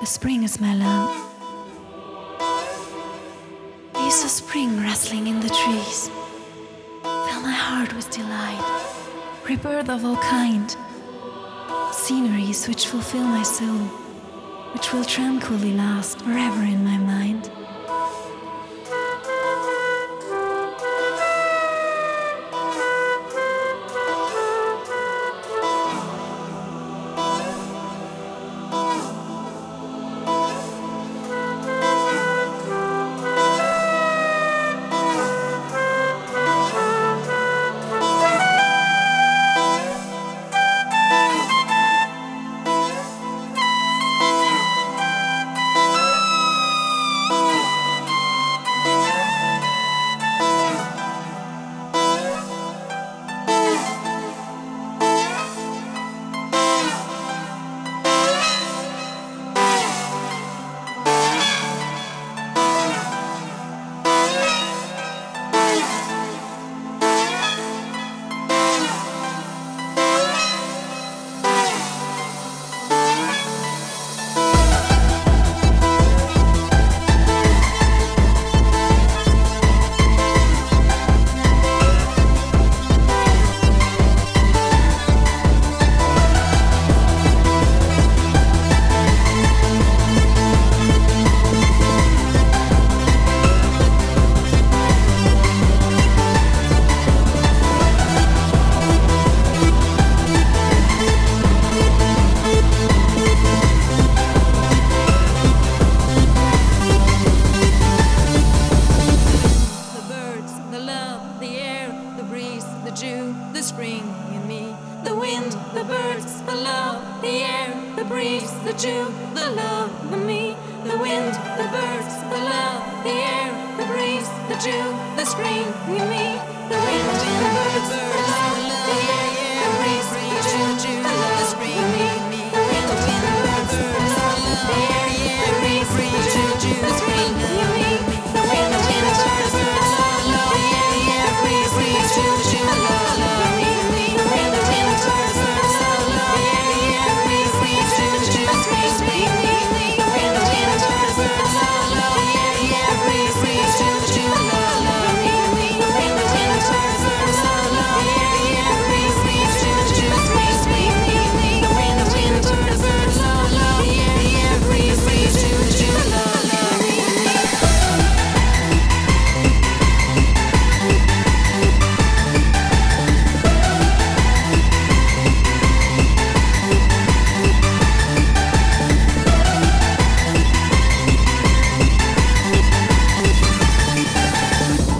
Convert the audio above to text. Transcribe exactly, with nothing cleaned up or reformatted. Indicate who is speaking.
Speaker 1: The spring is my love. Leaves of spring rustling in the trees fill my heart with delight. Rebirth of all kind, sceneries which fulfill my soul, which will tranquilly last forever in my mind.
Speaker 2: The spring in me, the wind, the birds, the love, the air, the breeze, the dew, the love in me, the wind, the birds, the love, the air, the breeze, the dew, the spring in me, the wind, the birds.